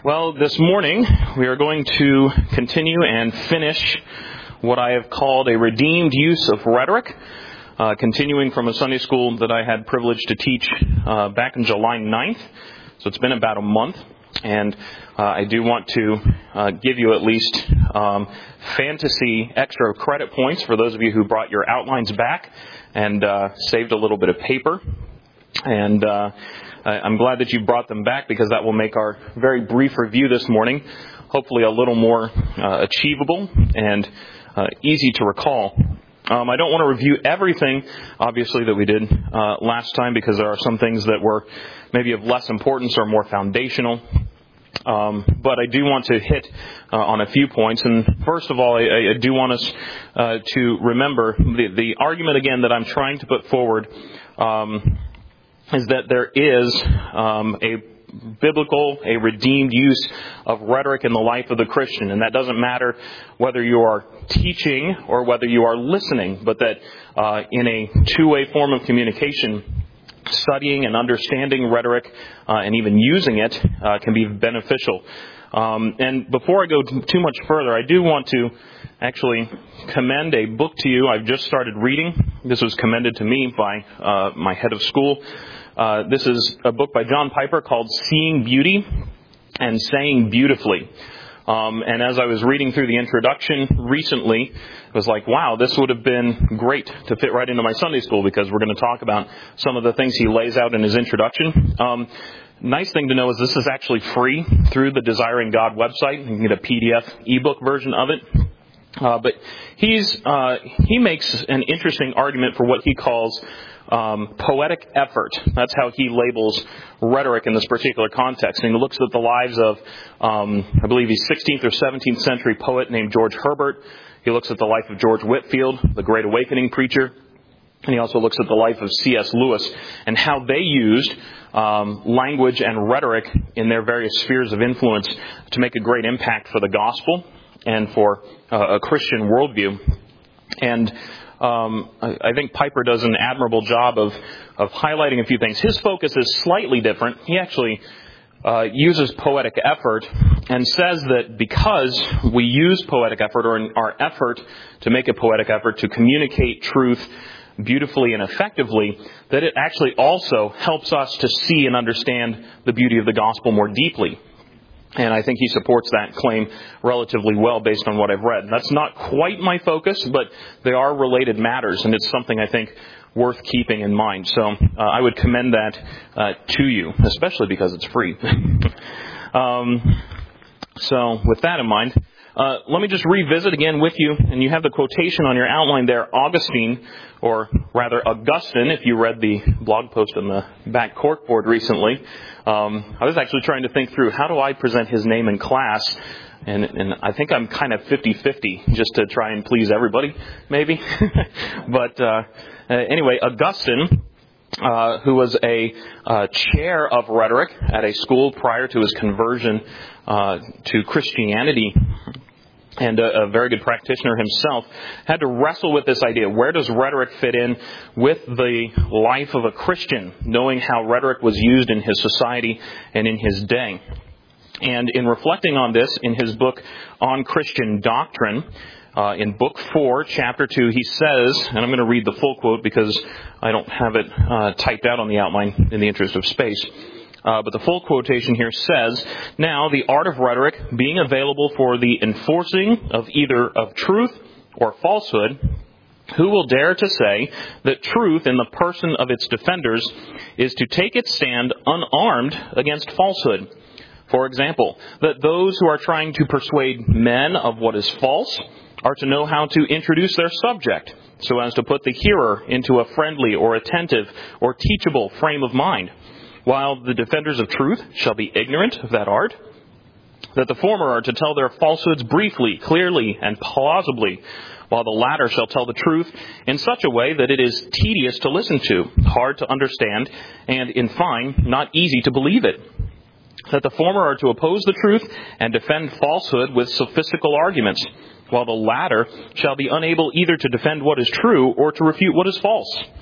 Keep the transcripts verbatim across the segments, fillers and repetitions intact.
Well, this morning we are going to continue and finish what I have called a redeemed use of rhetoric, uh, continuing from a Sunday school that I had privilege to teach uh, back on July ninth. So it's been about a month, and uh, I do want to uh, give you at least um, fantasy extra credit points for those of you who brought your outlines back and uh, saved a little bit of paper. And uh, I'm glad that you brought them back, because that will make our very brief review this morning hopefully a little more uh, achievable and uh, easy to recall. Um, I don't want to review everything, obviously, that we did uh, last time, because there are some things that were maybe of less importance or more foundational. Um, but I do want to hit uh, on a few points. And first of all, I, I do want us uh, to remember the, the argument, again, that I'm trying to put forward um is that there is um, a biblical, a redeemed use of rhetoric in the life of the Christian. And that doesn't matter whether you are teaching or whether you are listening, but that uh, in a two-way form of communication, studying and understanding rhetoric uh, and even using it uh, can be beneficial. Um, and before I go too much further, I do want to actually commend a book to you I've just started reading. This was commended to me by uh, my head of school. Uh, this is a book by John Piper called Seeing Beauty and Saying Beautifully. Um, and as I was reading through the introduction recently, it was like, wow, this would have been great to fit right into my Sunday school, because we're going to talk about some of the things he lays out in his introduction. Um, nice thing to know is this is actually free through the Desiring God website. You can get a P D F ebook version of it. Uh, but he's uh, he makes an interesting argument for what he calls um, poetic effort. That's how he labels rhetoric in this particular context. And he looks at the lives of, um, I believe he's sixteenth or seventeenth century poet named George Herbert. He looks at the life of George Whitefield, the Great Awakening preacher. And he also looks at the life of C S Lewis and how they used um, language and rhetoric in their various spheres of influence to make a great impact for the gospel and for uh, a Christian worldview. And um, I, I think Piper does an admirable job of, of highlighting a few things. His focus is slightly different. He actually uh, uses poetic effort and says that because we use poetic effort, or in our effort to make a poetic effort to communicate truth beautifully and effectively, that it actually also helps us to see and understand the beauty of the gospel more deeply. And I think he supports that claim relatively well based on what I've read. That's not quite my focus, but they are related matters, and it's something I think worth keeping in mind. So uh, I would commend that uh, to you, especially because it's free. um, so with that in mind, uh, let me just revisit again with you, and you have the quotation on your outline there, Augustine, or rather Augustine, if you read the blog post on the back corkboard recently. Um, I was actually trying to think through, how do I present his name in class? And, and I think I'm kind of fifty-fifty, just to try and please everybody, maybe. but uh, anyway, Augustine, uh, who was a uh, chair of rhetoric at a school prior to his conversion uh, to Christianity, and a, a very good practitioner himself, had to wrestle with this idea. Where does rhetoric fit in with the life of a Christian, knowing how rhetoric was used in his society and in his day? And in reflecting on this, in his book On Christian Doctrine, uh, in book four, chapter two, he says, and I'm going to read the full quote because I don't have it uh, typed out on the outline in the interest of space. Uh, but the full quotation here says, "Now the art of rhetoric, being available for the enforcing of either of truth or falsehood, who will dare to say that truth in the person of its defenders is to take its stand unarmed against falsehood? For example, that those who are trying to persuade men of what is false are to know how to introduce their subject, so as to put the hearer into a friendly or attentive or teachable frame of mind, while the defenders of truth shall be ignorant of that art? That the former are to tell their falsehoods briefly, clearly, and plausibly, while the latter shall tell the truth in such a way that it is tedious to listen to, hard to understand, and, in fine, not easy to believe it. That the former are to oppose the truth and defend falsehood with sophistical arguments, while the latter shall be unable either to defend what is true or to refute what is false.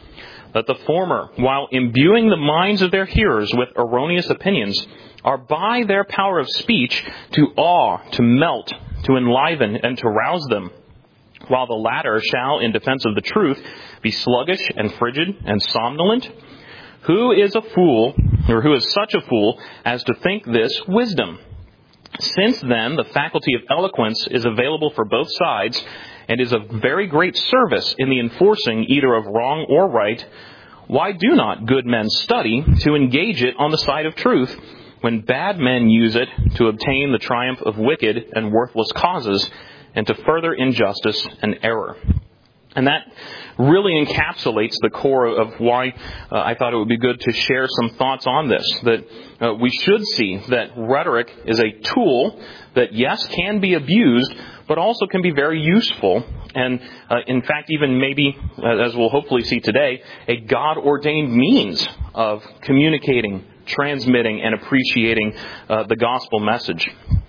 that the former, while imbuing the minds of their hearers with erroneous opinions, are by their power of speech to awe, to melt, to enliven, and to rouse them, while the latter shall, in defense of the truth, be sluggish and frigid and somnolent? Who is a fool, or who is such a fool as to think this wisdom? Since then, the faculty of eloquence is available for both sides, and is of very great service in the enforcing either of wrong or right, why do not good men study to engage it on the side of truth, when bad men use it to obtain the triumph of wicked and worthless causes, and to further injustice and error? And that really encapsulates the core of why uh, I thought it would be good to share some thoughts on this. That uh, we should see that rhetoric is a tool that, yes, can be abused, but also can be very useful. And uh, in fact, even maybe, uh, as we'll hopefully see today, a God-ordained means of communicating, transmitting, and appreciating uh, the gospel message.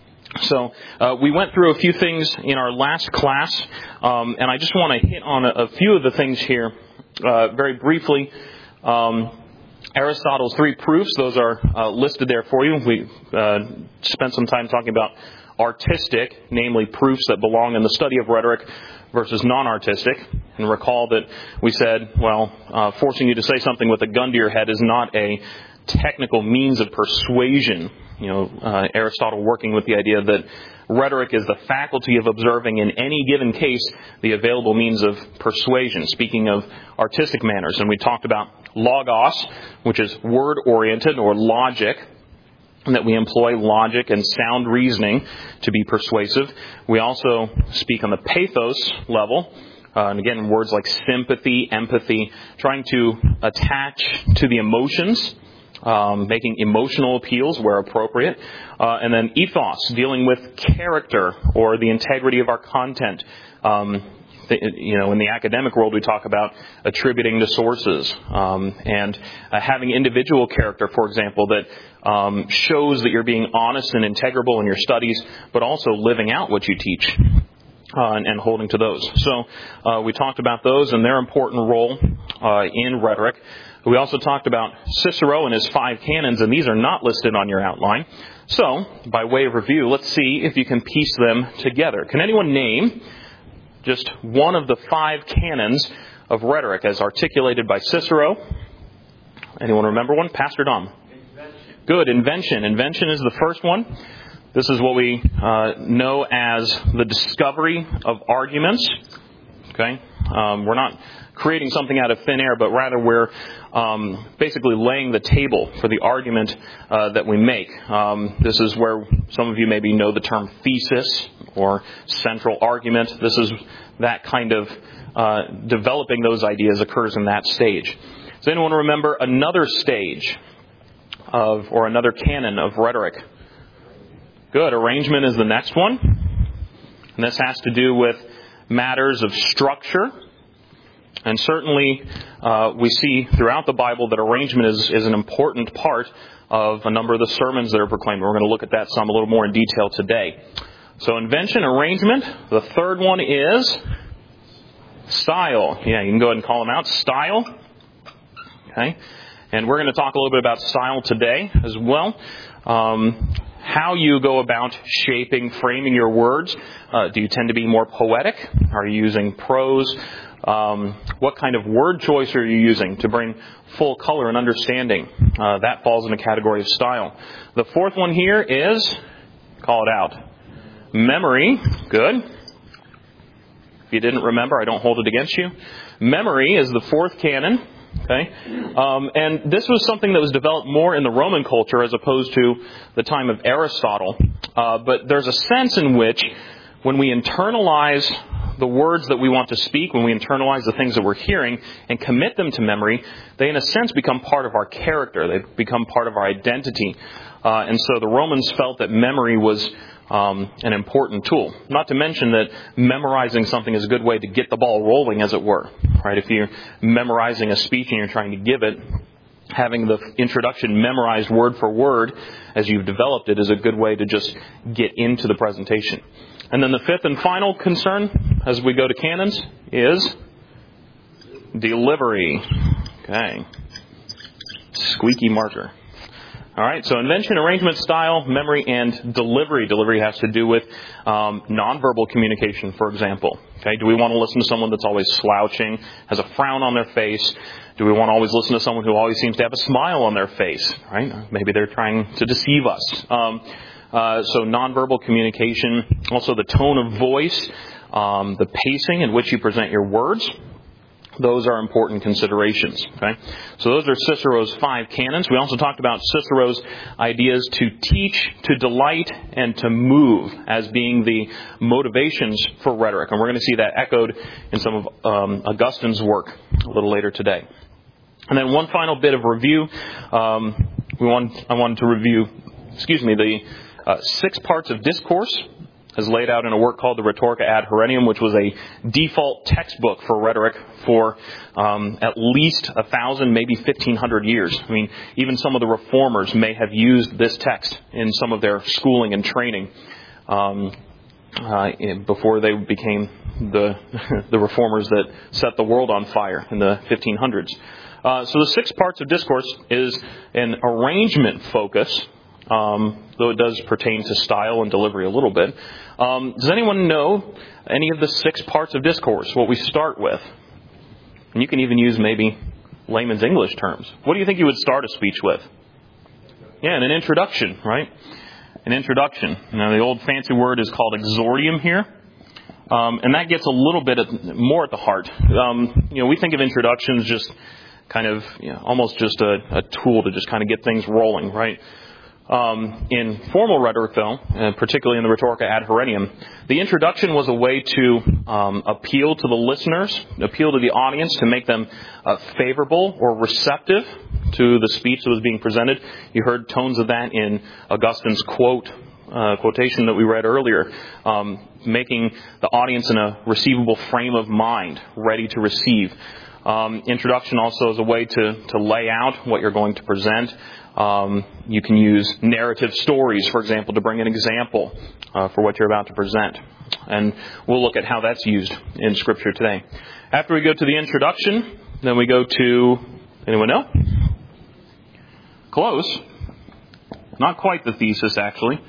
So uh, we went through a few things in our last class, um, and I just want to hit on a, a few of the things here uh, very briefly. Um, Aristotle's three proofs, those are uh, listed there for you. We uh, spent some time talking about artistic, namely proofs that belong in the study of rhetoric versus non-artistic. And recall that we said, well, uh, forcing you to say something with a gun to your head is not a technical means of persuasion. You know, uh, Aristotle working with the idea that rhetoric is the faculty of observing in any given case the available means of persuasion, speaking of artistic manners. And we talked about logos, which is word-oriented or logic, and that we employ logic and sound reasoning to be persuasive. We also speak on the pathos level, uh, and again, words like sympathy, empathy, trying to attach to the emotions, Um, making emotional appeals where appropriate. Uh, and then ethos, dealing with character or the integrity of our content. Um, the, you know, in the academic world, we talk about attributing to sources um, and uh, having individual character, for example, that um, shows that you're being honest and integrable in your studies, but also living out what you teach. Uh, and, and holding to those. So uh, we talked about those and their important role uh, in rhetoric. We also talked about Cicero and his five canons, and these are not listed on your outline. So, by way of review, let's see if you can piece them together. Can anyone name just one of the five canons of rhetoric as articulated by Cicero? Anyone remember one? Pastor Dom. Invention. Good, invention. Invention is the first one. This is what we uh, know as the discovery of arguments. Okay, um, we're not creating something out of thin air, but rather we're um, basically laying the table for the argument uh, that we make. Um, this is where some of you maybe know the term thesis or central argument. This is that kind of uh, developing those ideas occurs in that stage. Does anyone remember another stage of or another canon of rhetoric? Good. Arrangement is the next one. And this has to do with matters of structure. And certainly uh, we see throughout the Bible that arrangement is, is an important part of a number of the sermons that are proclaimed. We're going to look at that some a little more in detail today. So invention, arrangement. The third one is style. Yeah, you can go ahead and call them out. Style. Okay. And we're going to talk a little bit about style today as well. Um, how you go about shaping, framing your words. Uh, do you tend to be more poetic? Are you using prose? Um, what kind of word choice are you using to bring full color and understanding? Uh, that falls in the category of style. The fourth one here is, call it out, memory. Good. If you didn't remember, I don't hold it against you. Memory is the fourth canon. Okay, um, and this was something that was developed more in the Roman culture as opposed to the time of Aristotle. Uh, but there's a sense in which when we internalize the words that we want to speak, when we internalize the things that we're hearing and commit them to memory, they in a sense become part of our character. They become part of our identity. Uh, and so the Romans felt that memory was um, an important tool. Not to mention that memorizing something is a good way to get the ball rolling, as it were. Right? If you're memorizing a speech and you're trying to give it, having the introduction memorized word for word as you've developed it is a good way to just get into the presentation. And then the fifth and final concern, as we go to canons, is delivery. Okay. Squeaky marker. All right, so invention, arrangement, style, memory, and delivery. Delivery has to do with um, nonverbal communication, for example. Okay, do we want to listen to someone that's always slouching, has a frown on their face? Do we want to always listen to someone who always seems to have a smile on their face? Right? Maybe they're trying to deceive us. Um, uh, so nonverbal communication, also the tone of voice, um, the pacing in which you present your words. Those are important considerations. Okay, so those are Cicero's five canons. We also talked about Cicero's ideas to teach, to delight, and to move as being the motivations for rhetoric. And we're going to see that echoed in some of um, Augustine's work a little later today. And then one final bit of review. Um, we want I wanted to review, excuse me, the uh, six parts of discourse, as laid out in a work called the Rhetorica ad Herennium, which was a default textbook for rhetoric for um, at least a thousand, maybe fifteen hundred years. I mean, even some of the reformers may have used this text in some of their schooling and training um, uh, before they became the the reformers that set the world on fire in the fifteen hundreds. Uh, so the six parts of discourse is an arrangement focus. Um, though it does pertain to style and delivery a little bit. Um, does anyone know any of the six parts of discourse, what we start with? And you can even use maybe layman's English terms. What do you think you would start a speech with? Yeah, and an introduction, right? An introduction. Now, the old fancy word is called exordium here. Um, and that gets a little bit at, more at the heart. Um, you know, we think of introductions just kind of, you know, almost just a, a tool to just kind of get things rolling, right? Um, in formal rhetoric, though, uh, particularly in the Rhetorica ad Herennium, the introduction was a way to um, appeal to the listeners, appeal to the audience, to make them uh, favorable or receptive to the speech that was being presented. You heard tones of that in Augustine's quote, uh, quotation that we read earlier, um, making the audience in a receivable frame of mind, ready to receive. Um, introduction also is a way to, to lay out what you're going to present. Um, you can use narrative stories, for example, to bring an example uh, for what you're about to present. And we'll look at how that's used in Scripture today. After we go to the introduction, then we go to, anyone know? Close. Not quite the thesis, actually.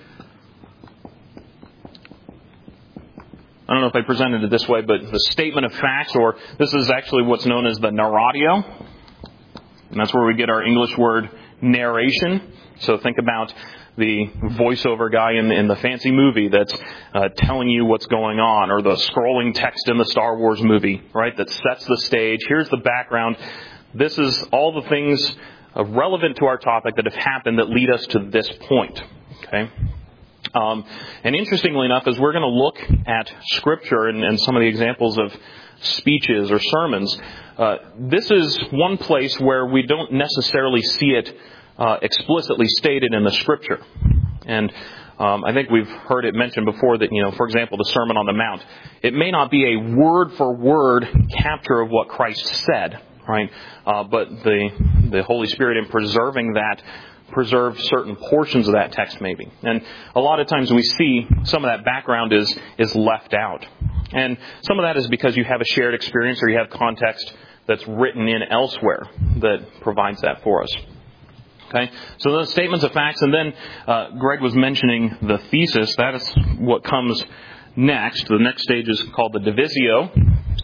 I don't know if I presented it this way, but the statement of facts, or this is actually what's known as the narratio. And that's where we get our English word narration. So think about the voiceover guy in the, in the fancy movie that's uh, telling you what's going on, or the scrolling text in the Star Wars movie, right, that sets the stage. Here's the background. This is all the things uh, relevant to our topic that have happened that lead us to this point. Okay. Um, and interestingly enough, as we're going to look at Scripture and, and some of the examples of speeches or sermons, uh, this is one place where we don't necessarily see it uh, explicitly stated in the Scripture. And um, I think we've heard it mentioned before that, you know, for example, the Sermon on the Mount, it may not be a word-for-word capture of what Christ said, right? Uh, but the the Holy Spirit, in preserving that, preserve certain portions of that text maybe. And a lot of times we see some of that background is is left out. And some of that is because you have a shared experience or you have context that's written in elsewhere that provides that for us. Okay, so those statements of facts, and then uh, Greg was mentioning the thesis. That is what comes next. The next stage is called the divisio.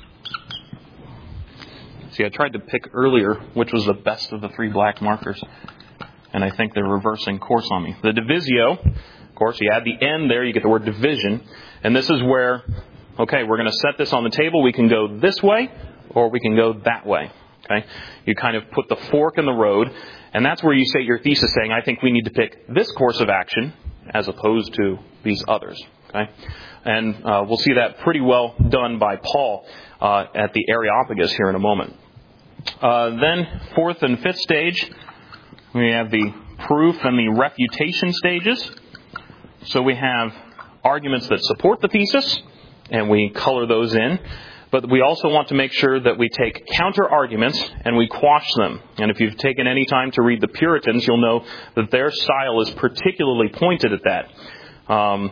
See, I tried to pick earlier which was the best of the three black markers, and I think they're reversing course on me. The divisio, of course, you add the N there, you get the word division, and this is where, okay, we're going to set this on the table. We can go this way, or we can go that way. Okay, you kind of put the fork in the road, and that's where you say your thesis, saying, I think we need to pick this course of action as opposed to these others. Okay, and uh, we'll see that pretty well done by Paul uh, at the Areopagus here in a moment. Uh, then, fourth and fifth stage, we have the proof and the refutation stages. So we have arguments that support the thesis, and we color those in. But we also want to make sure that we take counter-arguments and we quash them. And if you've taken any time to read the Puritans, you'll know that their style is particularly pointed at that. Um,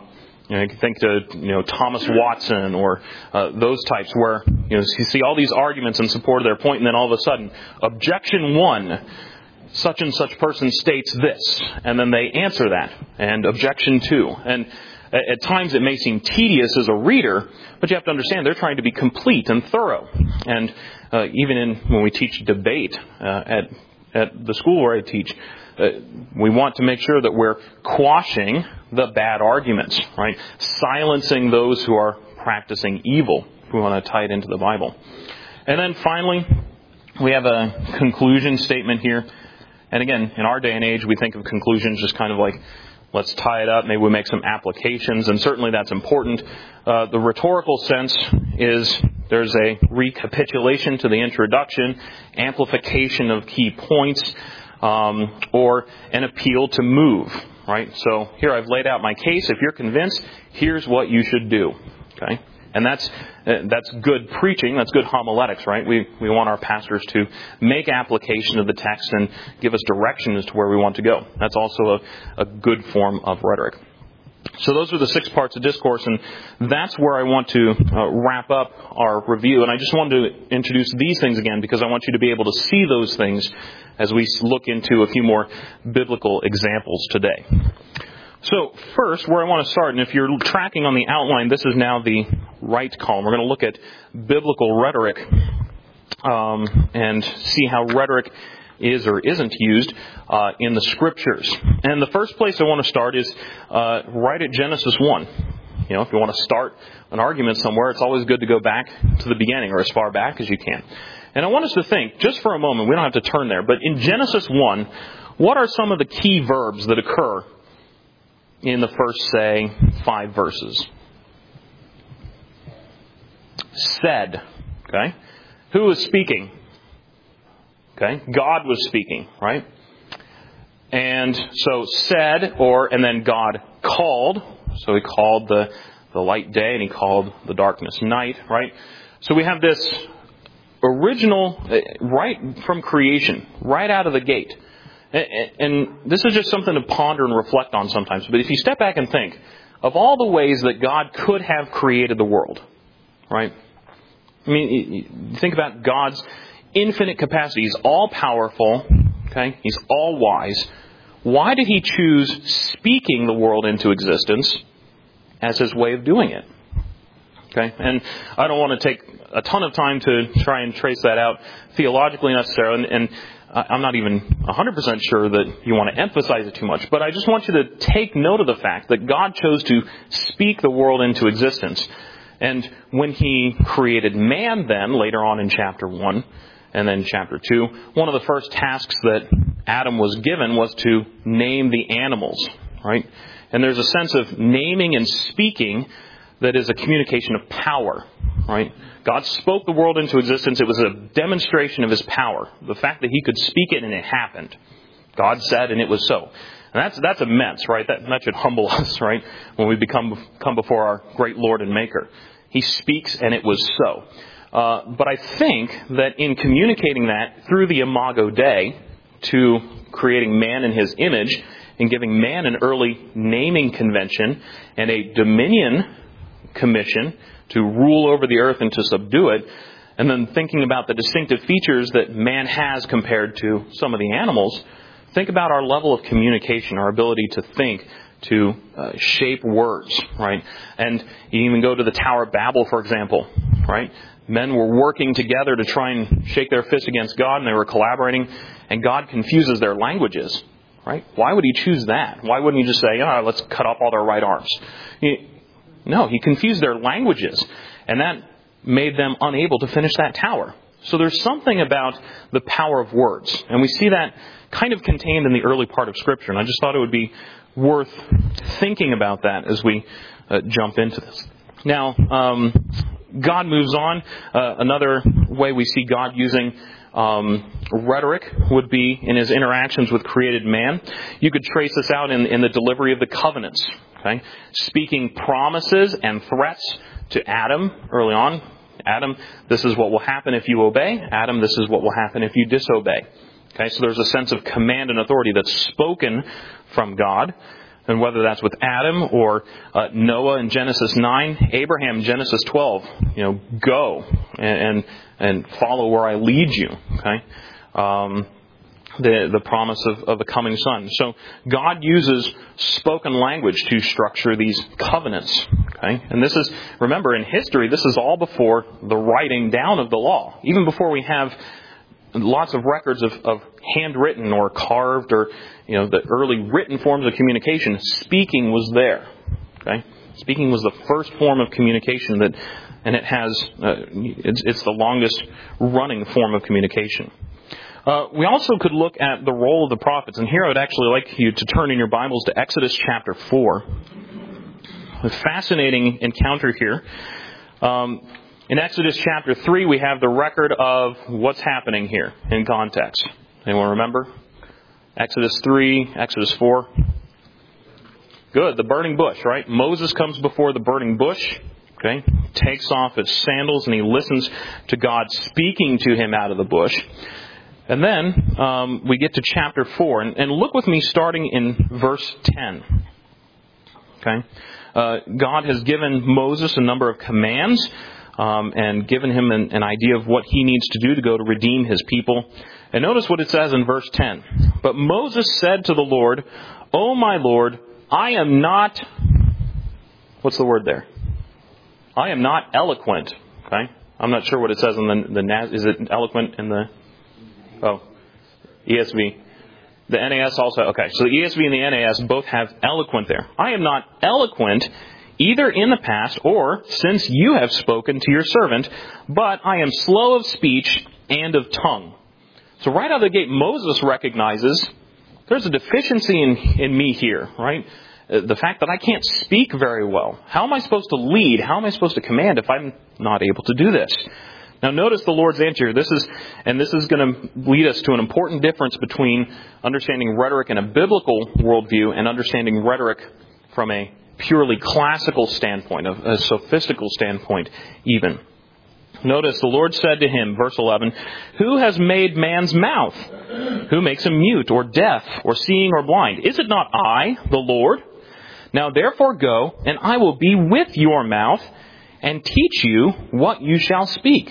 You know, you can think to, you know, Thomas Watson or uh, those types where, you know, you see all these arguments in support of their point, and then all of a sudden, objection one, such and such person states this, and then they answer that, and objection two. And at times it may seem tedious as a reader, but you have to understand they're trying to be complete and thorough. And uh, even in when we teach debate uh, at at the school where I teach, uh, we want to make sure that we're quashing the bad arguments, right? Silencing those who are practicing evil. If we want to tie it into the Bible. And then finally, we have a conclusion statement here. And again, in our day and age, we think of conclusions just kind of like, let's tie it up, maybe we make some applications, and certainly that's important. Uh, the rhetorical sense is there's a recapitulation to the introduction, amplification of key points, um, or an appeal to move, right? So here I've laid out my case. If you're convinced, here's what you should do, okay? And that's uh, that's good preaching. That's good homiletics, right? We we want our pastors to make application of the text and give us direction as to where we want to go. That's also a, a good form of rhetoric. So those are the six parts of discourse, and that's where I want to uh, wrap up our review. And I just wanted to introduce these things again because I want you to be able to see those things as we look into a few more biblical examples today. So first, where I want to start, and if you're tracking on the outline, this is now the right column. We're going to look at biblical rhetoric um, and see how rhetoric is or isn't used uh, in the Scriptures. And the first place I want to start is uh, right at Genesis one. You know, if you want to start an argument somewhere, it's always good to go back to the beginning or as far back as you can. And I want us to think, just for a moment, we don't have to turn there, but in Genesis one, what are some of the key verbs that occur in the first, say, five verses? Said. Okay? Who was speaking? Okay? God was speaking, right? And so said, or, and then God called. So he called the, the light day and he called the darkness night, right? So we have this original, right from creation, right out of the gate. And this is just something to ponder and reflect on sometimes. But if you step back and think of all the ways that God could have created the world, right? I mean, you think about God's infinite capacity. He's all powerful, okay? He's all wise. Why did he choose speaking the world into existence as his way of doing it? Okay? And I don't want to take a ton of time to try and trace that out theologically necessarily. And, and I'm not even one hundred percent sure that you want to emphasize it too much. But I just want you to take note of the fact that God chose to speak the world into existence. And when he created man then, later on in chapter one, and then chapter two, one of the first tasks that Adam was given was to name the animals, right? And there's a sense of naming and speaking that is a communication of power, right? God spoke the world into existence. It was a demonstration of his power. The fact that he could speak it and it happened. God said and it was so. And that's that's immense, right? That, that should humble us, right? When we become come before our great Lord and Maker. He speaks and it was so. Uh, but I think that in communicating that through the Imago Dei to creating man in his image and giving man an early naming convention and a dominion commission to rule over the earth and to subdue it, and then thinking about the distinctive features that man has compared to some of the animals, think about our level of communication, our ability to think, to uh, shape words, right? And you even go to the Tower of Babel, for example, right? Men were working together to try and shake their fists against God, and they were collaborating, and God confuses their languages, right? Why would he choose that? Why wouldn't he just say, oh, let's cut off all their right arms? He, no, he confused their languages, and that made them unable to finish that tower. So there's something about the power of words, and we see that kind of contained in the early part of Scripture, and I just thought it would be worth thinking about that as we uh, jump into this. Now, um, God moves on. Uh, another way we see God using um, rhetoric would be in his interactions with created man. You could trace this out in, in the delivery of the covenants. Okay, speaking promises and threats to Adam early on. Adam, this is what will happen if you obey. Adam, this is what will happen if you disobey. Okay, so there's a sense of command and authority that's spoken from God. And whether that's with Adam or uh, Noah in Genesis nine, Abraham in Genesis twelve, you know, go and and, and follow where I lead you. Okay, um, the the promise of, of a coming son. So God uses spoken language to structure these covenants. Okay, and this is, remember, in history, this is all before the writing down of the law. Even before we have lots of records of, of handwritten or carved or, you know, the early written forms of communication, speaking was there. Okay, speaking was the first form of communication that, and it has, uh, it's, it's the longest running form of communication. Uh, we also could look at the role of the prophets, and here I would actually like you to turn in your Bibles to Exodus chapter four. A fascinating encounter here. Um, In Exodus chapter three, we have the record of what's happening here in context. Anyone remember? Exodus three, Exodus four. Good, the burning bush, right? Moses comes before the burning bush, okay, takes off his sandals and he listens to God speaking to him out of the bush. And then um, we get to chapter four. And, and look with me starting in verse ten. Okay, uh, God has given Moses a number of commands. Um, and given him an, an idea of what he needs to do to go to redeem his people. And notice what it says in verse ten. But Moses said to the Lord, "O my Lord, I am not..." What's the word there? I am not eloquent. Okay, I'm not sure what it says in the the. Is it eloquent in the? Oh, E S V. The N A S also. Okay, so the E S V and the N A S both have eloquent there. I am not eloquent, either in the past or since you have spoken to your servant, but I am slow of speech and of tongue. So right out of the gate, Moses recognizes there's a deficiency in, in me here, right? The fact that I can't speak very well. How am I supposed to lead? How am I supposed to command if I'm not able to do this? Now notice the Lord's answer. This is, and this is going to lead us to an important difference between understanding rhetoric in a biblical worldview and understanding rhetoric from a purely classical standpoint, a, a sophistical standpoint even. Notice the Lord said to him, verse eleven, "Who has made man's mouth? Who makes him mute or deaf or seeing or blind? Is it not I, the Lord? Now therefore go, and I will be with your mouth and teach you what you shall speak."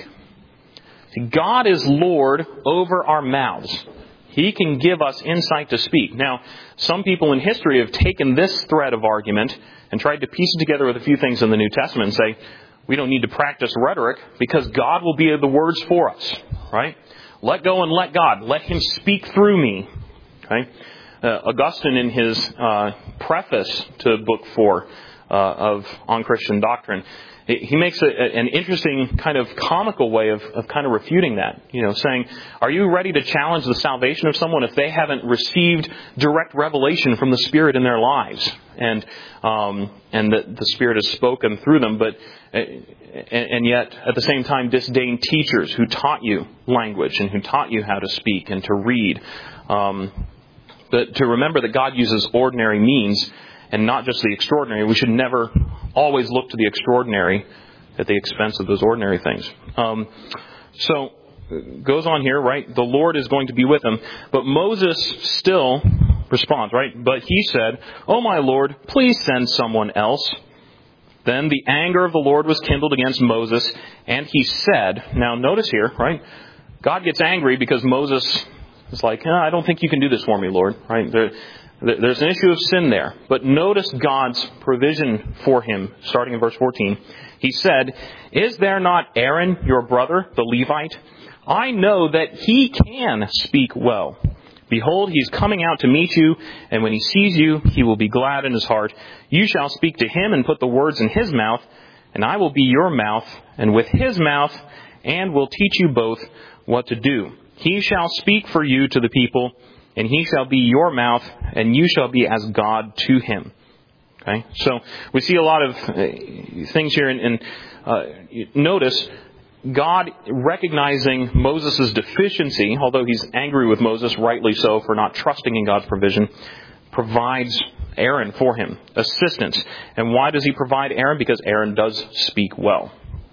See, God is Lord over our mouths. He can give us insight to speak. Now, some people in history have taken this thread of argument and tried to piece it together with a few things in the New Testament and say, we don't need to practice rhetoric because God will be the words for us, right? Let go and let God. Let Him speak through me, okay? Uh, Augustine, in his uh, preface to Book Four uh, of On Christian Doctrine, he makes a, an interesting kind of comical way of, of kind of refuting that. You know, saying, are you ready to challenge the salvation of someone if they haven't received direct revelation from the Spirit in their lives? And um, and that the Spirit has spoken through them, but and, and yet at the same time disdain teachers who taught you language and who taught you how to speak and to read. Um, but to remember that God uses ordinary means and not just the extraordinary. We should never always look to the extraordinary at the expense of those ordinary things. Um, so, goes on here, right? The Lord is going to be with him. But Moses still responds, right? But he said, "Oh my Lord, please send someone else." Then the anger of the Lord was kindled against Moses, and he said, now notice here, right? God gets angry because Moses is like, oh, I don't think you can do this for me, Lord, right? There, There's an issue of sin there. But notice God's provision for him, starting in verse fourteen. He said, "Is there not Aaron, your brother, the Levite? I know that he can speak well. Behold, he is coming out to meet you, and when he sees you, he will be glad in his heart. You shall speak to him and put the words in his mouth, and I will be your mouth, and with his mouth, and will teach you both what to do. He shall speak for you to the people, and he shall be your mouth, and you shall be as God to him." Okay, so we see a lot of things here, and, and uh, notice God recognizing Moses' deficiency, although he's angry with Moses, rightly so, for not trusting in God's provision, provides Aaron for him, assistance. And why does he provide Aaron? Because Aaron does speak well.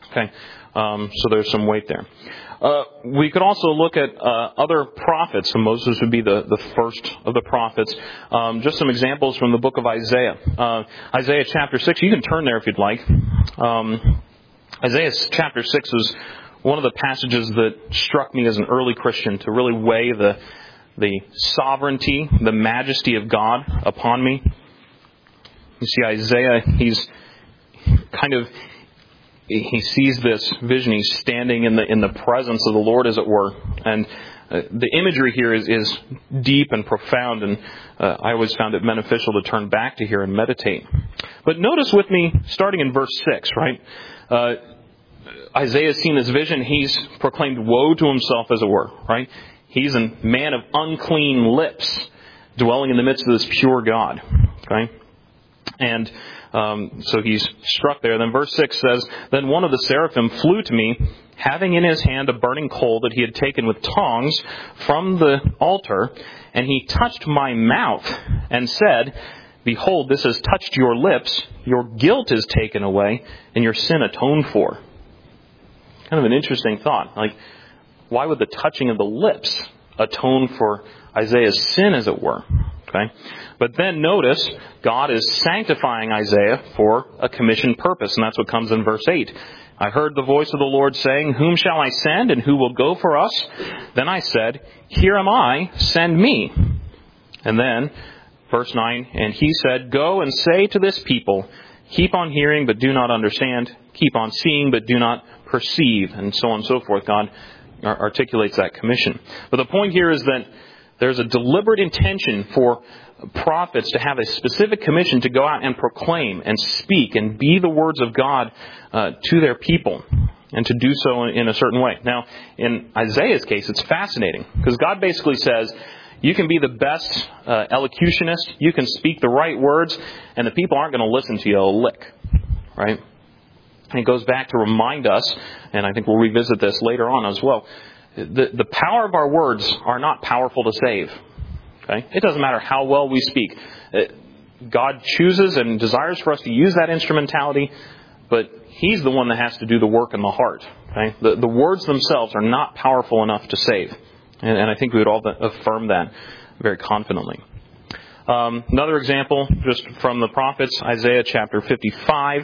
Okay, um, so there's some weight there. Uh, we could also look at uh, other prophets. So Moses would be the, the first of the prophets. Um, just some examples from the book of Isaiah. Uh, Isaiah chapter six, you can turn there if you'd like. Um, Isaiah chapter six is one of the passages that struck me as an early Christian to really weigh the, the sovereignty, the majesty of God upon me. You see, Isaiah, he's kind of... He sees this vision. He's standing in the in the presence of the Lord, as it were. And uh, the imagery here is, is deep and profound, and uh, I always found it beneficial to turn back to here and meditate. But notice with me, starting in verse six, right? Uh, Isaiah's seen this vision. He's proclaimed woe to himself, as it were, right? He's a man of unclean lips, dwelling in the midst of this pure God, okay? And Um, so he's struck there. Then verse six says, Then one of the seraphim flew to me, having in his hand a burning coal that he had taken with tongs from the altar, and he touched my mouth and said, Behold, this has touched your lips, your guilt is taken away, and your sin atoned for. Kind of an interesting thought. Like, why would the touching of the lips atone for Isaiah's sin, as it were? Okay. But then notice, God is sanctifying Isaiah for a commissioned purpose, and that's what comes in verse eight. I heard the voice of the Lord saying, Whom shall I send, and who will go for us? Then I said, Here am I, send me. And then, verse nine, And he said, Go and say to this people, Keep on hearing, but do not understand. Keep on seeing, but do not perceive. And so on and so forth. God articulates that commission. But the point here is that there's a deliberate intention for prophets to have a specific commission to go out and proclaim and speak and be the words of God uh, to their people, and to do so in a certain way. Now, in Isaiah's case, it's fascinating, because God basically says, you can be the best uh, elocutionist, you can speak the right words, and the people aren't going to listen to you a lick, right? And it goes back to remind us, and I think we'll revisit this later on as well, The, the power of our words are not powerful to save. Okay? It doesn't matter how well we speak. God chooses and desires for us to use that instrumentality, but He's the one that has to do the work in the heart. Okay? The, the words themselves are not powerful enough to save. And, and I think we would all affirm that very confidently. Um, another example, just from the prophets, Isaiah chapter fifty-five,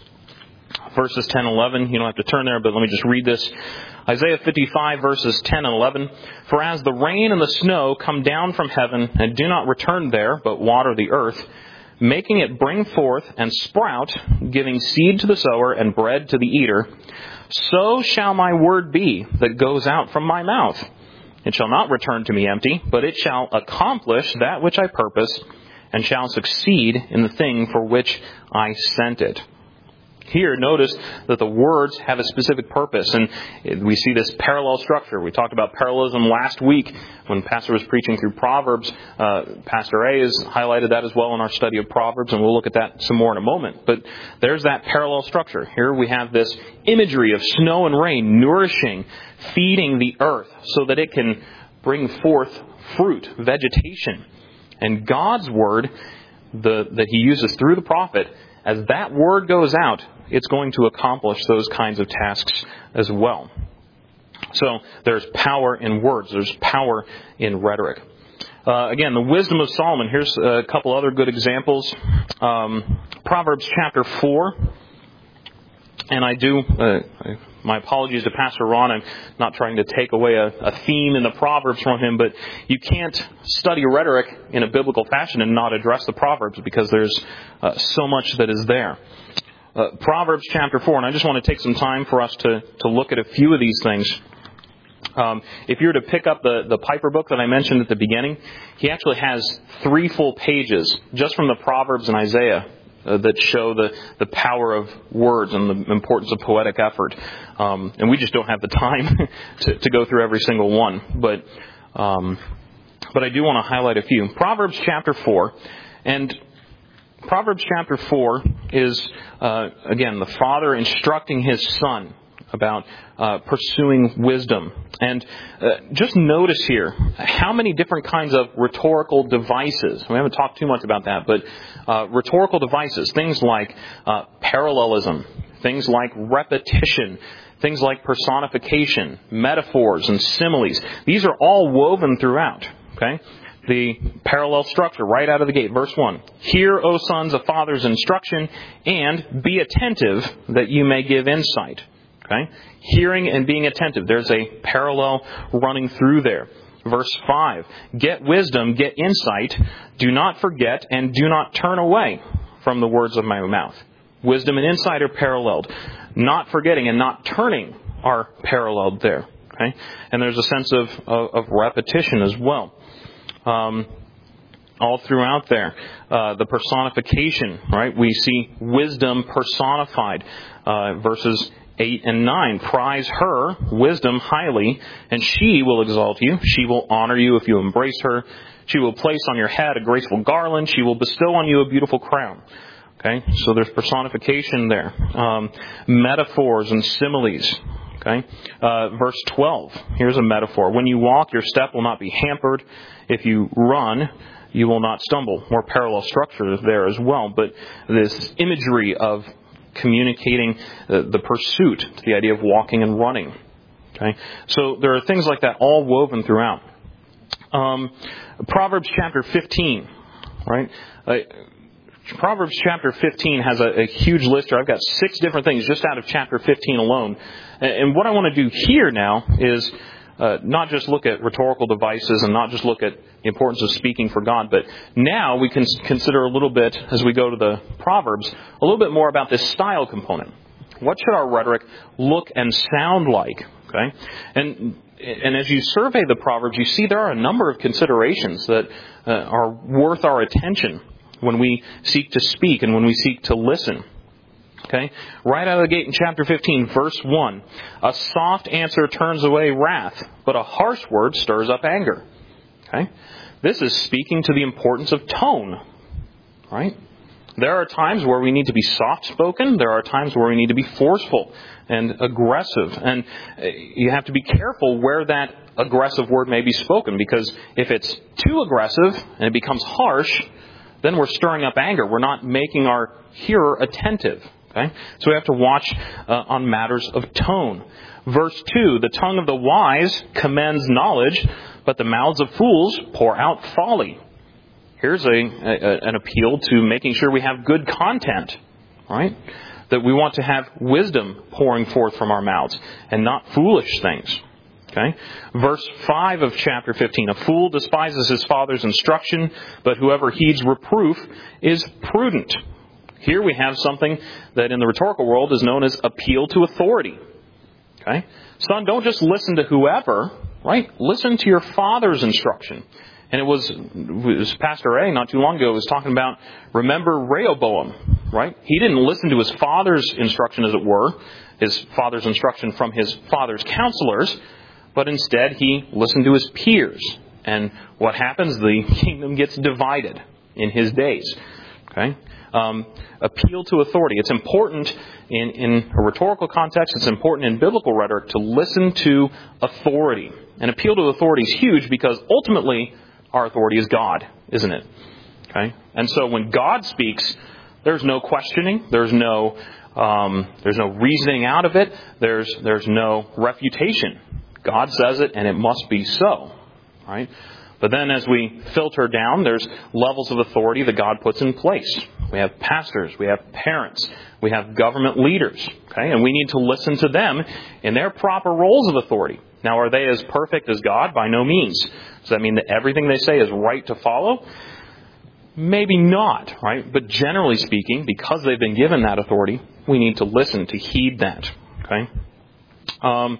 verses ten and eleven. You don't have to turn there, but let me just read this. Isaiah fifty-five, verses ten and eleven. For as the rain and the snow come down from heaven, and do not return there, but water the earth, making it bring forth and sprout, giving seed to the sower and bread to the eater, so shall my word be that goes out from my mouth. It shall not return to me empty, but it shall accomplish that which I purpose, and shall succeed in the thing for which I sent it. Here, notice that the words have a specific purpose, and we see this parallel structure. We talked about parallelism last week when Pastor was preaching through Proverbs. Uh, Pastor A has highlighted that as well in our study of Proverbs, and we'll look at that some more in a moment. But there's that parallel structure. Here we have this imagery of snow and rain nourishing, feeding the earth so that it can bring forth fruit, vegetation. And God's word, the, that He uses through the prophet, as that word goes out, it's going to accomplish those kinds of tasks as well. So there's power in words. There's power in rhetoric. Uh, again, the wisdom of Solomon. Here's a couple other good examples. Um, Proverbs chapter four. And I do, uh, my apologies to Pastor Ron, I'm not trying to take away a, a theme in the Proverbs from him, but you can't study rhetoric in a biblical fashion and not address the Proverbs, because there's uh, so much that is there. Uh, Proverbs chapter four, and I just want to take some time for us to, to look at a few of these things. Um, if you were to pick up the, the Piper book that I mentioned at the beginning, he actually has three full pages just from the Proverbs and Isaiah Uh, that show the, the power of words and the importance of poetic effort. Um, and we just don't have the time to, to go through every single one. But um, but I do want to highlight a few. Proverbs chapter four. And Proverbs chapter four is, uh, again, the father instructing his son about uh, pursuing wisdom. And uh, just notice here how many different kinds of rhetorical devices. We haven't talked too much about that, but uh, rhetorical devices, things like uh, parallelism, things like repetition, things like personification, metaphors, and similes. These are all woven throughout. Okay? The parallel structure right out of the gate. Verse one. Hear, O sons, a father's instruction, and be attentive that you may give insight. Okay? Hearing and being attentive. There's a parallel running through there. Verse five. Get wisdom, get insight. Do not forget and do not turn away from the words of my mouth. Wisdom and insight are paralleled. Not forgetting and not turning are paralleled there. Okay? And there's a sense of, of, of repetition as well. Um, all throughout there. Uh, the personification, right? We see wisdom personified. Uh, verses eight and nine. Prize her, wisdom, highly, and she will exalt you. She will honor you if you embrace her. She will place on your head a graceful garland. She will bestow on you a beautiful crown. Okay, so there's personification there. Um, metaphors and similes. Okay, uh, verse twelve. Here's a metaphor. When you walk, your step will not be hampered. If you run, you will not stumble. More parallel structure there as well. But this imagery of communicating the, the pursuit to the idea of walking and running. Okay, so there are things like that all woven throughout. Um, Proverbs chapter fifteen, right? Uh, Proverbs chapter fifteen has a, a huge list here. I've got six different things just out of chapter fifteen alone. And, and what I want to do here now is uh, not just look at rhetorical devices and not just look at the importance of speaking for God, but now we can consider a little bit, as we go to the Proverbs, a little bit more about this style component. What should our rhetoric look and sound like? Okay, and and as you survey the Proverbs, you see there are a number of considerations that uh, are worth our attention when we seek to speak and when we seek to listen. Okay? Right out of the gate in chapter fifteen, verse one. A soft answer turns away wrath, but a harsh word stirs up anger. Okay? This is speaking to the importance of tone. Right? There are times where we need to be soft-spoken. There are times where we need to be forceful and aggressive. And you have to be careful where that aggressive word may be spoken, because if it's too aggressive and it becomes harsh, then we're stirring up anger. We're not making our hearer attentive. Okay? So we have to watch uh, on matters of tone. Verse two, the tongue of the wise commends knowledge, but the mouths of fools pour out folly. Here's a, a an appeal to making sure we have good content, right? That we want to have wisdom pouring forth from our mouths and not foolish things. Okay? Verse five of chapter fifteen. A fool despises his father's instruction, but whoever heeds reproof is prudent. Here we have something that in the rhetorical world is known as appeal to authority. Okay? Son, don't just listen to whoever, right? Listen to your father's instruction. And it was, it was Pastor A not too long ago was talking about, remember Rehoboam, right? He didn't listen to his father's instruction, as it were, his father's instruction from his father's counselors, but instead he listened to his peers. And what happens? The kingdom gets divided in his days. Okay? Um, appeal to authority. It's important in, in a rhetorical context. It's important in biblical rhetoric to listen to authority. And appeal to authority is huge because ultimately our authority is God, isn't it? Okay? And so when God speaks, there's no questioning. There's no um, there's no reasoning out of it. There's there's no refutation. God says it, and it must be so. Right? But then as we filter down, there's levels of authority that God puts in place. We have pastors, we have parents, we have government leaders, okay? And we need to listen to them in their proper roles of authority. Now, are they as perfect as God? By no means. Does that mean that everything they say is right to follow? Maybe not, right? But generally speaking, because they've been given that authority, we need to listen, to heed that, okay? Um...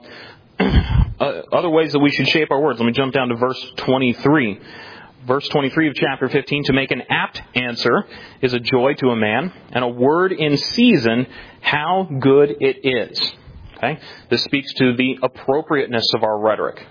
Uh, other ways that we should shape our words. Let me jump down to verse twenty-three. Verse twenty-three of chapter fifteen. To make an apt answer is a joy to a man, and a word in season, how good it is. Okay? This speaks to the appropriateness of our rhetoric.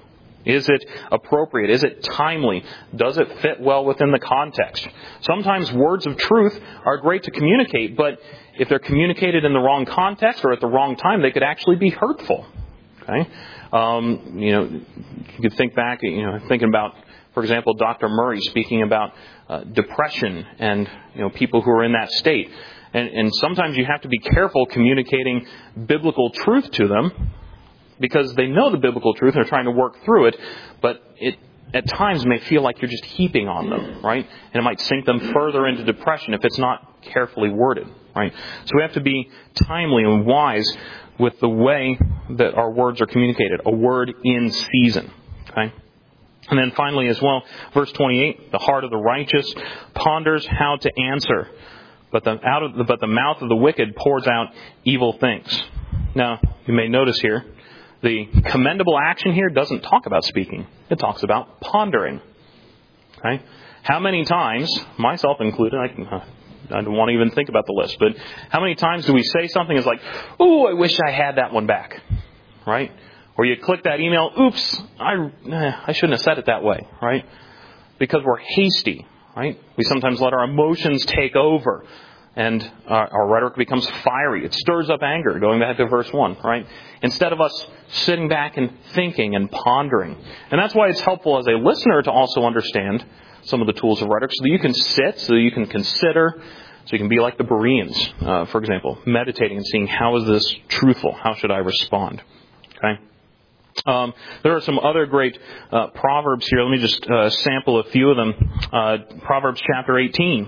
Is it appropriate? Is it timely? Does it fit well within the context? Sometimes words of truth are great to communicate, but if they're communicated in the wrong context or at the wrong time, they could actually be hurtful. Okay, um, you know, you could think back, you know, thinking about, for example, Doctor Murray speaking about uh, depression and you know people who are in that state, and, and sometimes you have to be careful communicating biblical truth to them, because they know the biblical truth and they're trying to work through it, but it at times may feel like you're just heaping on them, right? And it might sink them further into depression if it's not carefully worded, right? So we have to be timely and wise with the way that our words are communicated. A word in season, okay? And then finally as well, verse twenty-eight, the heart of the righteous ponders how to answer, but the, out of the, but the mouth of the wicked pours out evil things. Now, you may notice here, the commendable action here doesn't talk about speaking. It talks about pondering. Okay? How many times, myself included, I, can, uh, I don't want to even think about the list, but how many times do we say something is like, "Ooh, I wish I had that one back," right? Or you click that email, "Oops, I eh, I shouldn't have said it that way," right? Because we're hasty, right? We sometimes let our emotions take over. And our, our rhetoric becomes fiery. It stirs up anger, going back to verse one, right? Instead of us sitting back and thinking and pondering. And that's why it's helpful as a listener to also understand some of the tools of rhetoric, so that you can sit, so that you can consider, so you can be like the Bereans, uh, for example, meditating and seeing, how is this truthful? How should I respond? Okay? Um, there are some other great uh, proverbs here. Let me just uh, sample a few of them. Uh, Proverbs chapter eighteen.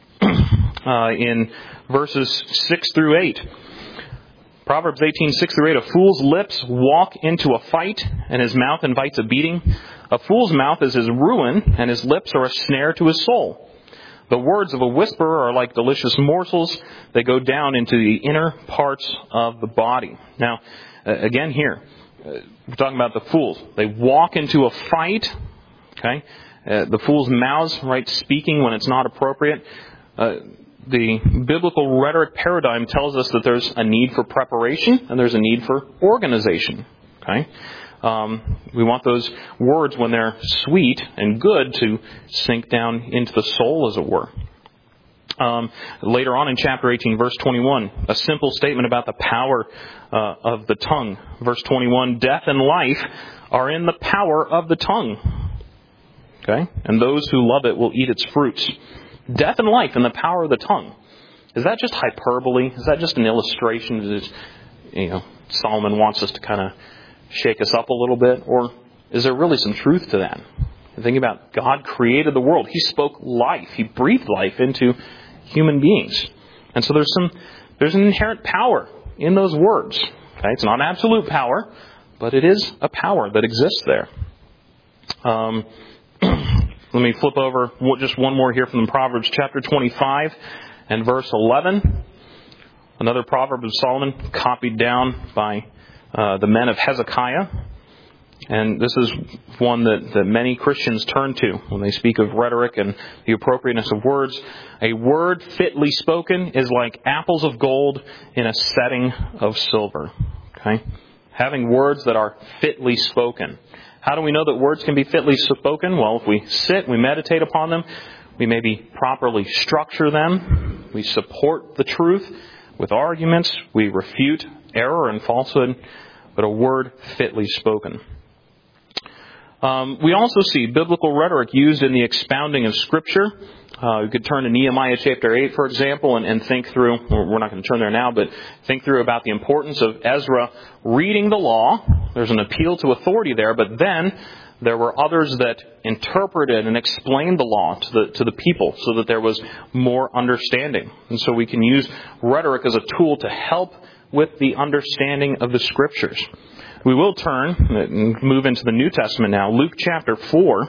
Uh, in verses six through eight. Proverbs eighteen, six through eight. A fool's lips walk into a fight, and his mouth invites a beating. A fool's mouth is his ruin, and his lips are a snare to his soul. The words of a whisperer are like delicious morsels. They go down into the inner parts of the body. Now, uh, again here, uh, we're talking about the fools. They walk into a fight. Okay, uh, the fool's mouths, right, speaking when it's not appropriate. Uh, the biblical rhetoric paradigm tells us that there's a need for preparation and there's a need for organization. Okay, um, we want those words, when they're sweet and good, to sink down into the soul, as it were. Um, later on in chapter eighteen, verse twenty-one, a simple statement about the power uh, of the tongue. Verse twenty-one: death and life are in the power of the tongue. Okay, and those who love it will eat its fruits. Death and life in the power of the tongue. Is that just hyperbole? Is that just an illustration? Is, you know, Solomon wants us to kind of shake us up a little bit? Or is there really some truth to that? Think about, God created the world. He spoke life. He breathed life into human beings. And so there's some, there's an inherent power in those words. Okay, it's not absolute power, but it is a power that exists there. Um, Let me flip over just one more here from Proverbs chapter twenty-five and verse eleven. Another proverb of Solomon copied down by uh, the men of Hezekiah. And this is one that, that many Christians turn to when they speak of rhetoric and the appropriateness of words. A word fitly spoken is like apples of gold in a setting of silver. Okay? Having words that are fitly spoken. How do we know that words can be fitly spoken? Well, if we sit, we meditate upon them, we maybe properly structure them, we support the truth with arguments, we refute error and falsehood, but a word fitly spoken. Um, we also see biblical rhetoric used in the expounding of Scripture. Uh, we could turn to Nehemiah chapter eight, for example, and, and think through, we're not going to turn there now, but think through about the importance of Ezra reading the law. There's an appeal to authority there, but then there were others that interpreted and explained the law to the to the people so that there was more understanding. And so we can use rhetoric as a tool to help with the understanding of the Scriptures. We will turn and move into the New Testament now. Luke chapter four.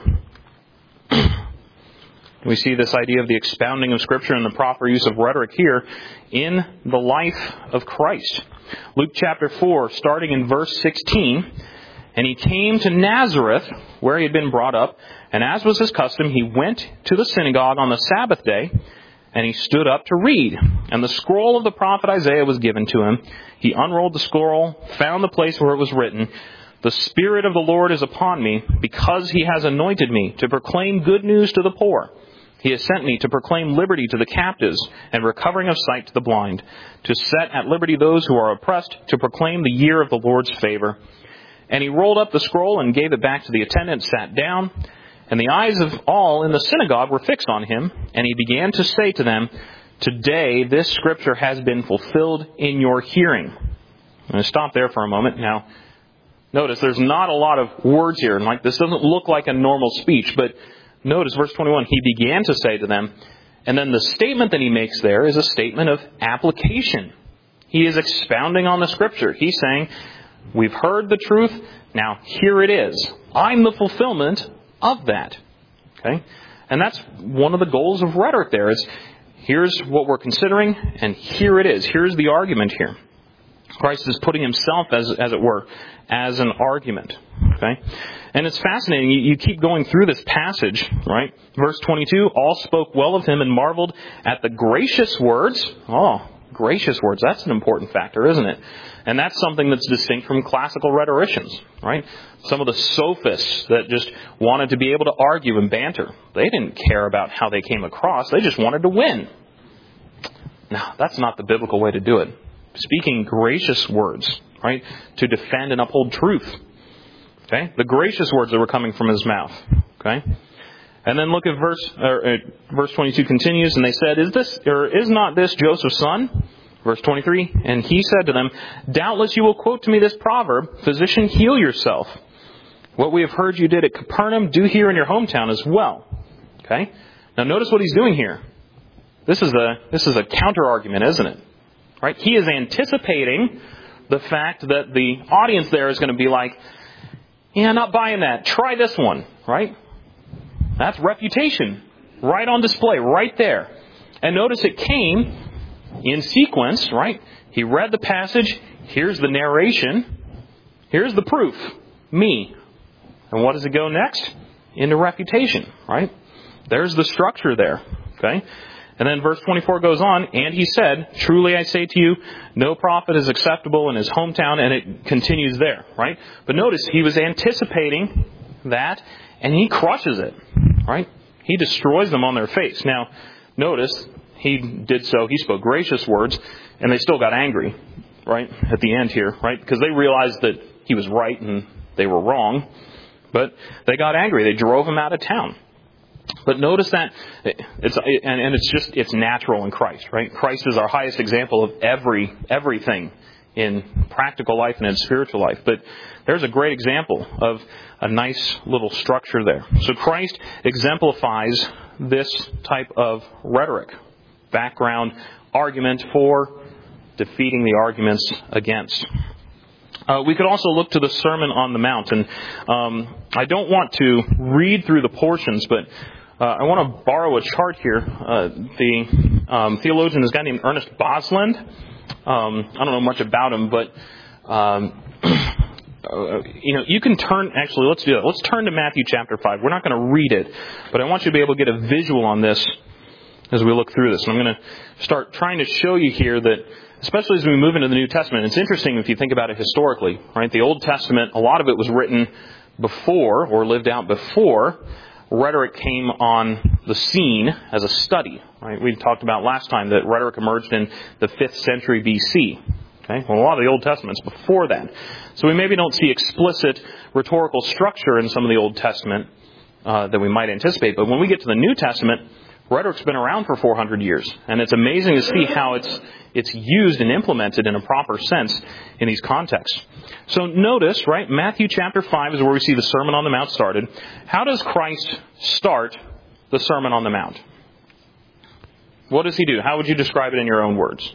We see this idea of the expounding of Scripture and the proper use of rhetoric here in the life of Christ. Luke chapter four, starting in verse sixteen. And he came to Nazareth, where he had been brought up, and as was his custom, he went to the synagogue on the Sabbath day, and he stood up to read. And the scroll of the prophet Isaiah was given to him. He unrolled the scroll, found the place where it was written, The Spirit of the Lord is upon me, because He has anointed me to proclaim good news to the poor. He has sent me to proclaim liberty to the captives and recovering of sight to the blind, to set at liberty those who are oppressed, to proclaim the year of the Lord's favor. And he rolled up the scroll and gave it back to the attendant, sat down, and the eyes of all in the synagogue were fixed on him, and he began to say to them, "Today this scripture has been fulfilled in your hearing." I'm going to stop there for a moment. Now, notice there's not a lot of words here, and like this doesn't look like a normal speech, but notice verse twenty-one, he began to say to them, and then the statement that he makes there is a statement of application. He is expounding on the scripture. He's saying, we've heard the truth, now here it is. I'm the fulfillment of that. Okay? And that's one of the goals of rhetoric there. Is here's what we're considering, and here it is. Here's the argument here. Christ is putting himself, as as it were, as an argument. Okay? And it's fascinating. You, you keep going through this passage, right? Verse twenty-two, all spoke well of him and marveled at the gracious words. Oh, gracious words. That's an important factor, isn't it? And that's something that's distinct from classical rhetoricians, right? Some of the sophists that just wanted to be able to argue and banter. They didn't care about how they came across. They just wanted to win. No, that's not the biblical way to do it. Speaking gracious words, right? To defend and uphold truth. Okay? The gracious words that were coming from his mouth. Okay? And then look at verse or, uh, verse twenty-two continues, and they said, "Is this or is not this Joseph's son?" Verse twenty-three, and he said to them, "Doubtless you will quote to me this proverb, 'Physician, heal yourself. What we have heard you did at Capernaum, do here in your hometown as well.'" Okay? Now notice what he's doing here. This is a this is a counter argument, isn't it? Right? He is anticipating the fact that the audience there is going to be like, "Yeah, not buying that. Try this one." Right? That's refutation. Right on display, right there. And notice it came in sequence, right? He read the passage. Here's the narration. Here's the proof. Me. And what does it go next? Into refutation, right? There's the structure there. Okay? And then verse twenty-four goes on, and he said, "Truly I say to you, no prophet is acceptable in his hometown," and it continues there, right? But notice, he was anticipating that, and he crushes it, right? He destroys them on their face. Now, notice, he did so, he spoke gracious words, and they still got angry, right, at the end here, right? Because they realized that he was right and they were wrong, but they got angry. They drove him out of town. But notice that it's and, and it's just it's natural in Christ, right? Christ is our highest example of every everything in practical life and in spiritual life. But there's a great example of a nice little structure there. So Christ exemplifies this type of rhetoric, background argument for, defeating the arguments against. Uh, we could also look to the Sermon on the Mount, and um, I don't want to read through the portions, but uh, I want to borrow a chart here. Uh, the um, theologian is a guy named Ernest Bosland. Um, I don't know much about him, but um, uh, you know, you can turn. Actually, let's do that. Let's turn to Matthew chapter five. We're not going to read it, but I want you to be able to get a visual on this as we look through this. And I'm going to start trying to show you here that, especially as we move into the New Testament, it's interesting if you think about it historically, right? The Old Testament, a lot of it was written before or lived out before rhetoric came on the scene as a study, right? We talked about last time that rhetoric emerged in the fifth century B C. Okay? Well, a lot of the Old Testament's before that. So we maybe don't see explicit rhetorical structure in some of the Old Testament uh, that we might anticipate. But when we get to the New Testament, rhetoric's been around for four hundred years. And it's amazing to see how it's it's used and implemented in a proper sense in these contexts. So notice, right, Matthew chapter five is where we see the Sermon on the Mount started. How does Christ start the Sermon on the Mount? What does he do? How would you describe it in your own words?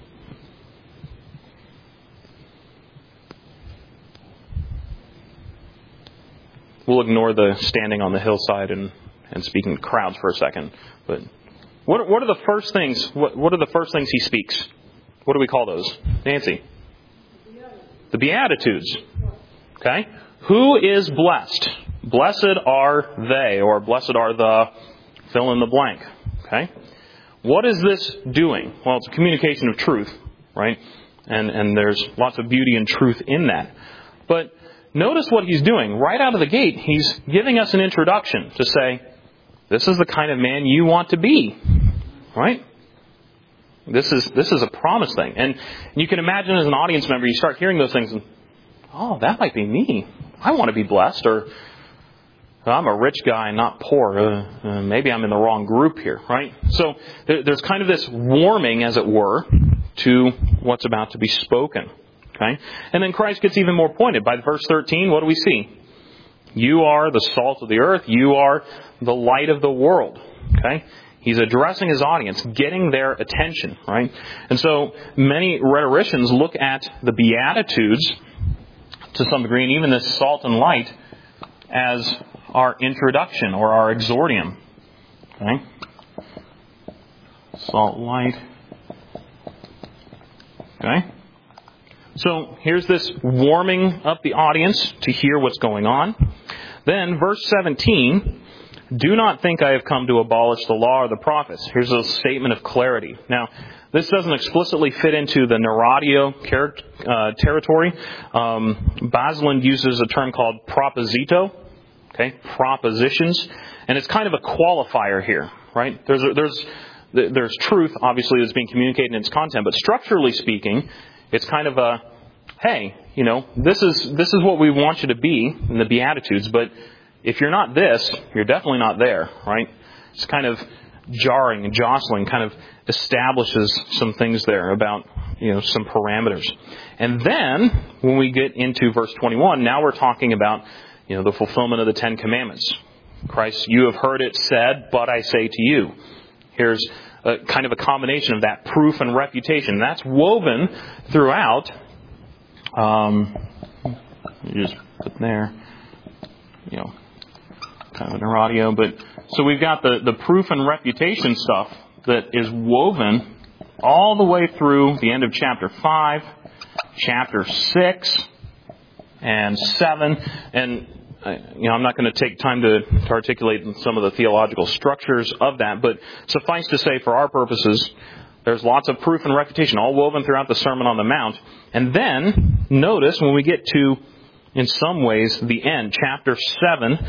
We'll ignore the standing on the hillside and, and speaking to crowds for a second. But what, what are the first things? What, what are the first things he speaks? What do we call those? Nancy? The Beatitudes. Okay? Who is blessed? Blessed are they, or blessed are the fill in the blank. Okay? What is this doing? Well, it's a communication of truth, right? And and there's lots of beauty and truth in that. But notice what he's doing. Right out of the gate, he's giving us an introduction to say, this is the kind of man you want to be. Right? This is this is a promise thing. And you can imagine as an audience member, you start hearing those things and, oh, that might be me. I want to be blessed. Or, I'm a rich guy, not poor. Uh, uh, maybe I'm in the wrong group here, right? So there, there's kind of this warming, as it were, to what's about to be spoken. Okay? And then Christ gets even more pointed. By verse thirteen, what do we see? You are the salt of the earth. You are the light of the world. Okay? He's addressing his audience, getting their attention, right? And so many rhetoricians look at the Beatitudes to some degree, and even this salt and light, as our introduction or our exordium. Okay? Salt, light. Okay? So here's this warming up the audience to hear what's going on. Then verse seventeen, do not think I have come to abolish the law or the prophets. Here's a statement of clarity. Now, this doesn't explicitly fit into the Narratio uh, territory. Um, Basland uses a term called proposito. Okay, propositions, and it's kind of a qualifier here, right? There's a, there's there's truth, obviously, that's being communicated in its content, but structurally speaking, it's kind of a, hey, you know, this is this is what we want you to be in the Beatitudes, but if you're not this, you're definitely not there, right? It's kind of jarring and jostling, kind of establishes some things there about, you know, some parameters. And then when we get into verse twenty-one, now we're talking about, you know, the fulfillment of the Ten Commandments. Christ, you have heard it said, but I say to you. Here's a kind of a combination of that proof and refutation. That's woven throughout. Um, you just put there, you know, kind of an audio. But so we've got the, the proof and refutation stuff that is woven all the way through the end of chapter five, chapter six, and seven. And you know, I'm not going to take time to, to articulate some of the theological structures of that, but suffice to say, for our purposes, there's lots of proof and refutation, all woven throughout the Sermon on the Mount. And then, notice when we get to, in some ways, the end, chapter seven,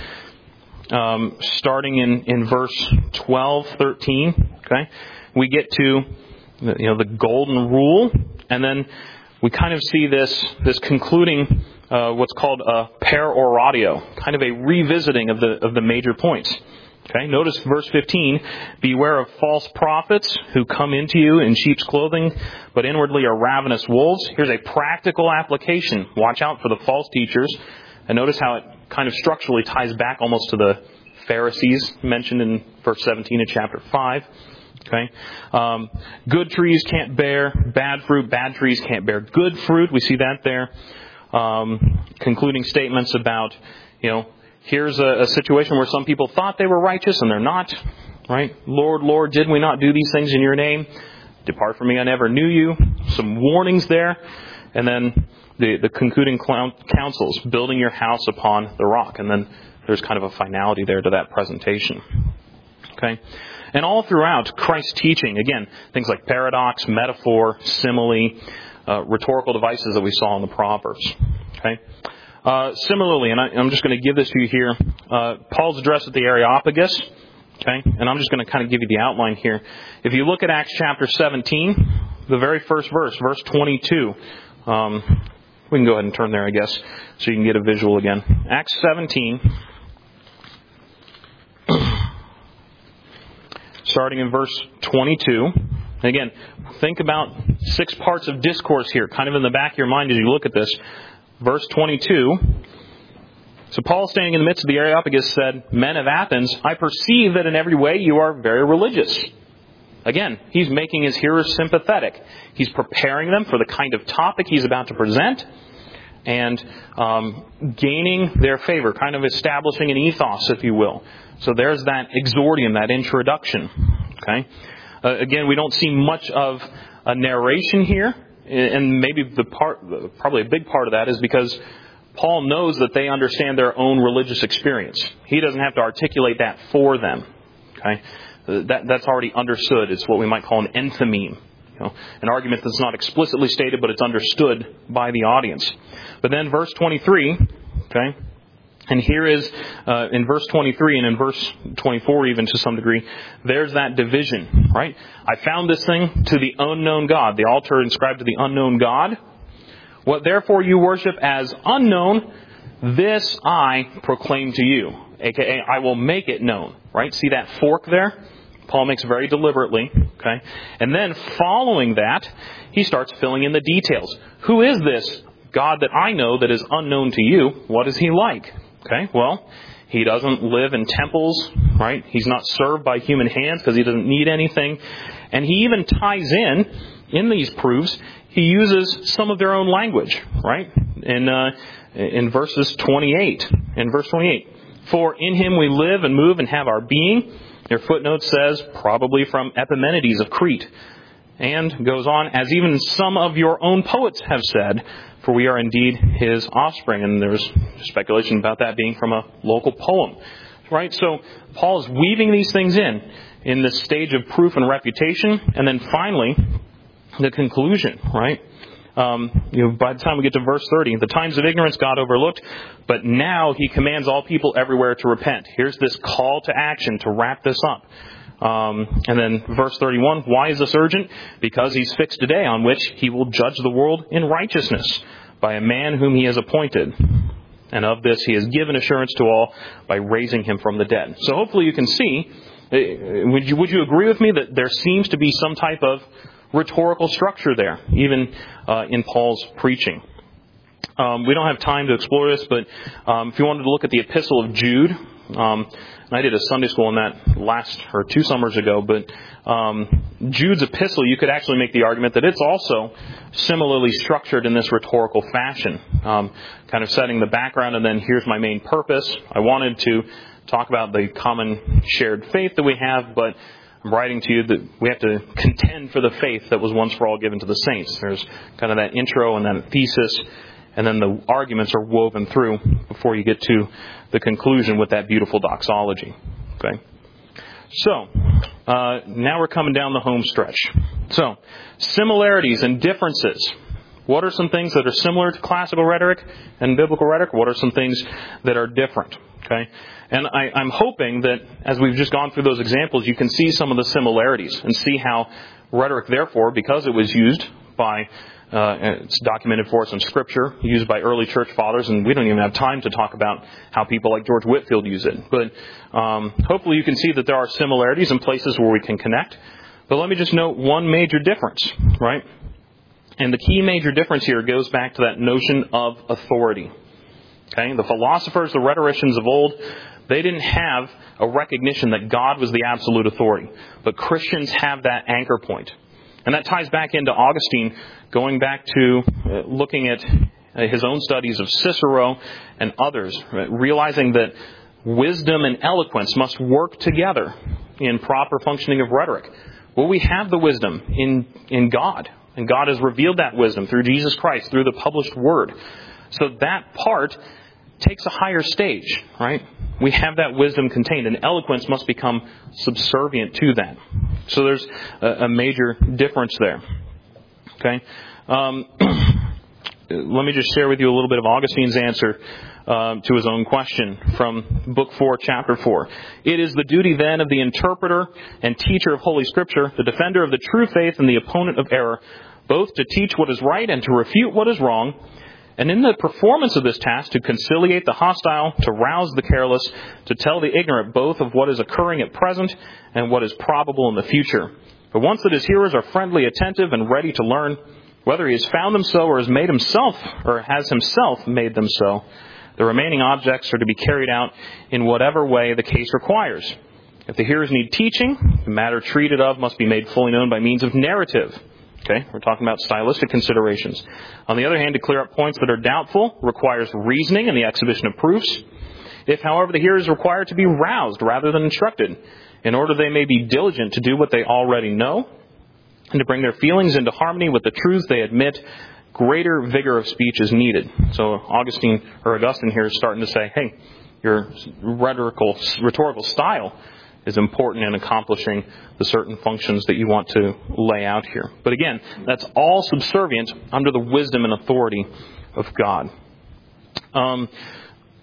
um, starting in, in verse twelve, thirteen, okay, we get to, you know, the golden rule, and then we kind of see this, this concluding Uh, what's called a peroratio, kind of a revisiting of the of the major points. Okay, notice verse fifteen, beware of false prophets who come into you in sheep's clothing, but inwardly are ravenous wolves. Here's a practical application. Watch out for the false teachers. And notice how it kind of structurally ties back almost to the Pharisees mentioned in verse seventeen of chapter five. Okay, um, good trees can't bear bad fruit, bad trees can't bear good fruit. We see that there. Um, concluding statements about, you know, here's a, a situation where some people thought they were righteous and they're not, right? Lord, Lord, did we not do these things in your name? Depart from me, I never knew you. Some warnings there. And then the, the concluding counsels, building your house upon the rock. And then there's kind of a finality there to that presentation. Okay? And all throughout Christ's teaching, again, things like paradox, metaphor, simile, Uh, rhetorical devices that we saw in the Proverbs. Okay. Uh, similarly, and I, I'm just going to give this to you here. Uh, Paul's address at the Areopagus. Okay, and I'm just going to kind of give you the outline here. If you look at Acts chapter seventeen, the very first verse, verse twenty-two. Um, we can go ahead and turn there, I guess, so you can get a visual again. Acts seventeen, starting in verse twenty-two. Again, think about six parts of discourse here, kind of in the back of your mind as you look at this. Verse twenty-two. So Paul, standing in the midst of the Areopagus, said, Men of Athens, I perceive that in every way you are very religious. Again, he's making his hearers sympathetic. He's preparing them for the kind of topic he's about to present and um, gaining their favor, kind of establishing an ethos, if you will. So there's that exordium, that introduction. Okay? Uh, again, we don't see much of a narration here, and maybe the part, probably a big part of that is because Paul knows that they understand their own religious experience. He doesn't have to articulate that for them. Okay, that that's already understood. It's what we might call an enthymeme, you know, an argument that's not explicitly stated, but it's understood by the audience. But then, verse twenty-three, Okay? And here is, uh, in verse twenty-three and in verse twenty-four even to some degree, there's that division, right? I found this thing to the unknown God, the altar inscribed to the unknown God. What therefore you worship as unknown, this I proclaim to you. A K A, I will make it known, right? See that fork there? Paul makes very deliberately, okay? And then following that, he starts filling in the details. Who is this God that I know that is unknown to you? What is he like? Okay, well, he doesn't live in temples, right? He's not served by human hands because he doesn't need anything. And he even ties in, in these proofs, he uses some of their own language, right? In, uh, in verses twenty-eight. In verse twenty-eight. For in him we live and move and have our being. Their footnote says, probably from Epimenides of Crete. And goes on, as even some of your own poets have said, for we are indeed his offspring. And there's speculation about that being from a local poem. Right? So Paul is weaving these things in, in this stage of proof and refutation. And then finally, the conclusion, right? Um, you know, by the time we get to verse thirty, the times of ignorance God overlooked, but now he commands all people everywhere to repent. Here's this call to action to wrap this up. Um, and then verse thirty-one, why is this urgent? Because he's fixed a day on which he will judge the world in righteousness by a man whom he has appointed. And of this he has given assurance to all by raising him from the dead. So hopefully you can see, would you, would you agree with me that there seems to be some type of rhetorical structure there, even uh, in Paul's preaching? Um, we don't have time to explore this, but um, if you wanted to look at the Epistle of Jude, um, and I did a Sunday school on that last or two summers ago, but um, Jude's epistle, you could actually make the argument that it's also similarly structured in this rhetorical fashion, um, kind of setting the background, and then here's my main purpose. I wanted to talk about the common shared faith that we have, but I'm writing to you that we have to contend for the faith that was once for all given to the saints. There's kind of that intro and then thesis, and then the arguments are woven through before you get to the conclusion with that beautiful doxology. Okay. So, uh, now we're coming down the home stretch. So, similarities and differences. What are some things that are similar to classical rhetoric and biblical rhetoric? What are some things that are different? Okay. And I, I'm hoping that as we've just gone through those examples, you can see some of the similarities and see how rhetoric, therefore, because it was used by Uh, it's documented for us in Scripture, used by early church fathers, and we don't even have time to talk about how people like George Whitefield use it. But um, hopefully you can see that there are similarities and places where we can connect. But let me just note one major difference, right? And the key major difference here goes back to that notion of authority. Okay, the philosophers, the rhetoricians of old, they didn't have a recognition that God was the absolute authority. But Christians have that anchor point. And that ties back into Augustine, going back to uh, looking at uh, his own studies of Cicero and others, right? Realizing that wisdom and eloquence must work together in proper functioning of rhetoric. Well, we have the wisdom in, in God, and God has revealed that wisdom through Jesus Christ, through the published Word. So that part takes a higher stage, right? We have that wisdom contained, and eloquence must become subservient to that. So there's a, a major difference there. Okay? Um, let me just share with you a little bit of Augustine's answer uh, to his own question from Book four, Chapter four. It is the duty then of the interpreter and teacher of Holy Scripture, the defender of the true faith and the opponent of error, both to teach what is right and to refute what is wrong, and in the performance of this task, to conciliate the hostile, to rouse the careless, to tell the ignorant both of what is occurring at present and what is probable in the future. But once that his hearers are friendly, attentive, and ready to learn, whether he has found them so or has made himself or has himself made them so, the remaining objects are to be carried out in whatever way the case requires. If the hearers need teaching, the matter treated of must be made fully known by means of narrative. Okay, we're talking about stylistic considerations. On the other hand, to clear up points that are doubtful requires reasoning and the exhibition of proofs. If, however, the hearers require to be roused rather than instructed, in order they may be diligent to do what they already know, and to bring their feelings into harmony with the truths they admit, greater vigor of speech is needed. So Augustine or Augustine here is starting to say, hey, your rhetorical, rhetorical style is important in accomplishing the certain functions that you want to lay out here. But again, that's all subservient under the wisdom and authority of God. Um,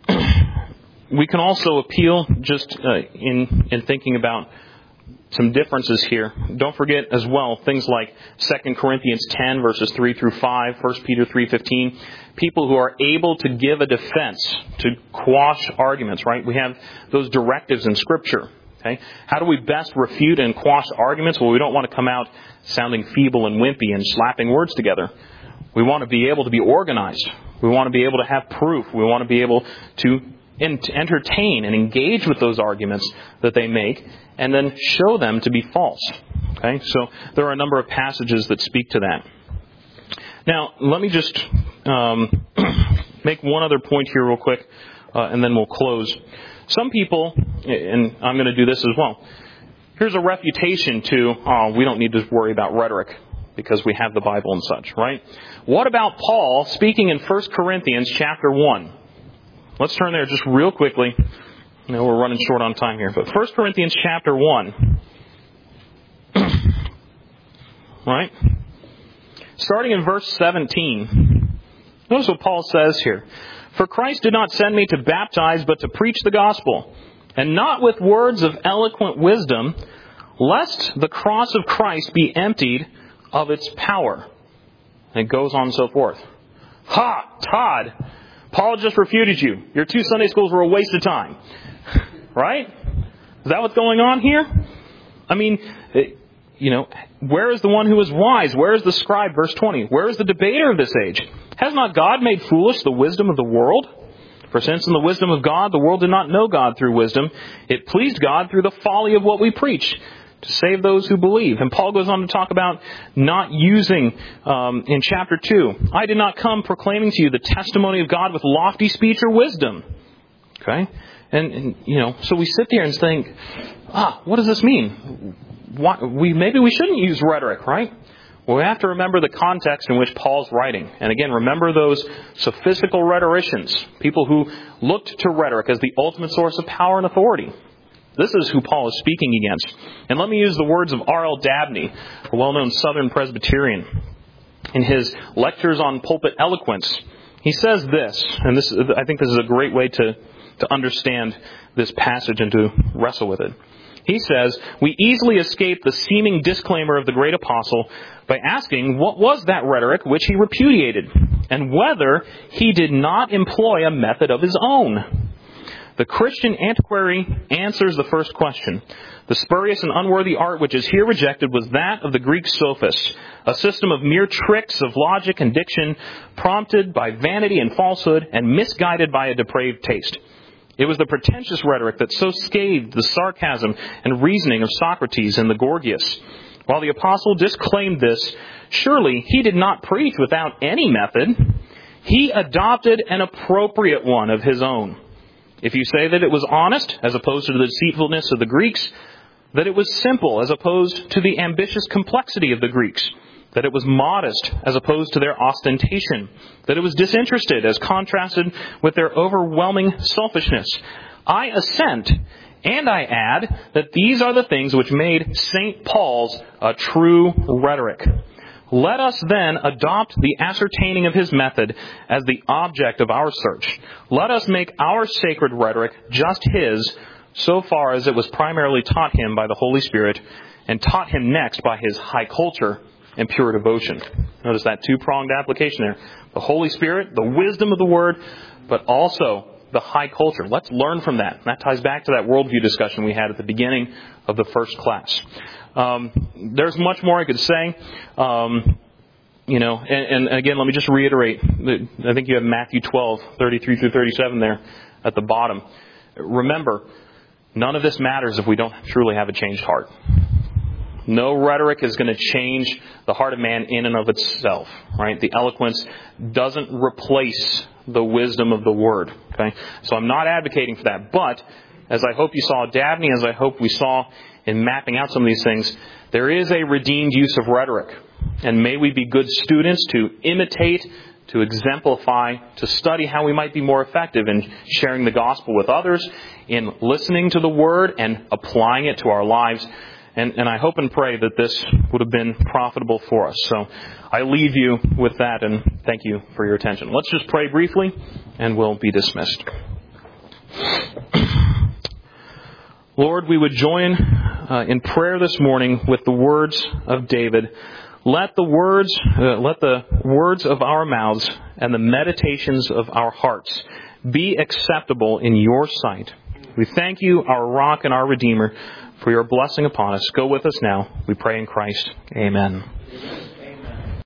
we can also appeal just uh, in in thinking about some differences here. Don't forget as well things like Second Corinthians ten verses three through five, First Peter three fifteen. People who are able to give a defense, to quash arguments, right? We have those directives in Scripture. Okay? How do we best refute and quash arguments? Well, we don't want to come out sounding feeble and wimpy and slapping words together. We want to be able to be organized. We want to be able to have proof. We want to be able to entertain and engage with those arguments that they make and then show them to be false. Okay? So there are a number of passages that speak to that. Now, let me just um, make one other point here real quick, uh, and then we'll close. Some people, and I'm going to do this as well, here's a refutation to, oh, we don't need to worry about rhetoric because we have the Bible and such, right? What about Paul speaking in First Corinthians chapter one? Let's turn there just real quickly. I know we're running short on time here, but First Corinthians chapter one. Right? Starting in verse seventeen. Notice what Paul says here. For Christ did not send me to baptize, but to preach the gospel, and not with words of eloquent wisdom, lest the cross of Christ be emptied of its power. And it goes on and so forth. Ha! Todd! Paul just refuted you. Your two Sunday schools were a waste of time. Right? Is that what's going on here? I mean, you know, where is the one who is wise? Where is the scribe? Verse twenty. Where is the debater of this age? Has not God made foolish the wisdom of the world? For since in the wisdom of God, the world did not know God through wisdom, it pleased God through the folly of what we preach, to save those who believe. And Paul goes on to talk about not using, um, in chapter two, I did not come proclaiming to you the testimony of God with lofty speech or wisdom. Okay? And, and you know, so we sit there and think, ah, what does this mean? Why, we maybe we shouldn't use rhetoric, right? Well, we have to remember the context in which Paul's writing. And again, remember those sophistical rhetoricians, people who looked to rhetoric as the ultimate source of power and authority. This is who Paul is speaking against. And let me use the words of R L Dabney, a well-known Southern Presbyterian. In his lectures on pulpit eloquence, he says this, and this I think this is a great way to, to understand this passage and to wrestle with it. He says, we easily escape the seeming disclaimer of the great apostle by asking what was that rhetoric which he repudiated, and whether he did not employ a method of his own. The Christian antiquary answers the first question. The spurious and unworthy art which is here rejected was that of the Greek sophists, a system of mere tricks of logic and diction, prompted by vanity and falsehood, and misguided by a depraved taste. It was the pretentious rhetoric that so scathed the sarcasm and reasoning of Socrates and the Gorgias. While the apostle disclaimed this, surely he did not preach without any method. He adopted an appropriate one of his own. If you say that it was honest, as opposed to the deceitfulness of the Greeks, that it was simple, as opposed to the ambitious complexity of the Greeks, that it was modest, as opposed to their ostentation, that it was disinterested, as contrasted with their overwhelming selfishness, I assent, and I add that these are the things which made Saint Paul's a true rhetoric. Let us then adopt the ascertaining of his method as the object of our search. Let us make our sacred rhetoric just his, so far as it was primarily taught him by the Holy Spirit, and taught him next by his high culture and pure devotion. Notice that two-pronged application there. The Holy Spirit, the wisdom of the Word, but also the high culture. Let's learn from that. That ties back to that worldview discussion we had at the beginning of the first class. Um, there's much more I could say. Um, you know, and, and again, let me just reiterate. I think you have Matthew twelve, thirty-three through thirty-seven there at the bottom. Remember, none of this matters if we don't truly have a changed heart. No rhetoric is going to change the heart of man in and of itself, right? The eloquence doesn't replace the wisdom of the Word, okay? So I'm not advocating for that. But, as I hope you saw Dabney, as I hope we saw in mapping out some of these things, there is a redeemed use of rhetoric. And may we be good students to imitate, to exemplify, to study how we might be more effective in sharing the gospel with others, in listening to the Word and applying it to our lives. And, and I hope and pray that this would have been profitable for us. So I leave you with that, and thank you for your attention. Let's just pray briefly, and we'll be dismissed. Lord, we would join uh, in prayer this morning with the words of David. Let the words, uh, let the words of our mouths and the meditations of our hearts be acceptable in your sight. We thank you, our rock and our Redeemer, for your blessing upon us. Go with us now. We pray in Christ. Amen.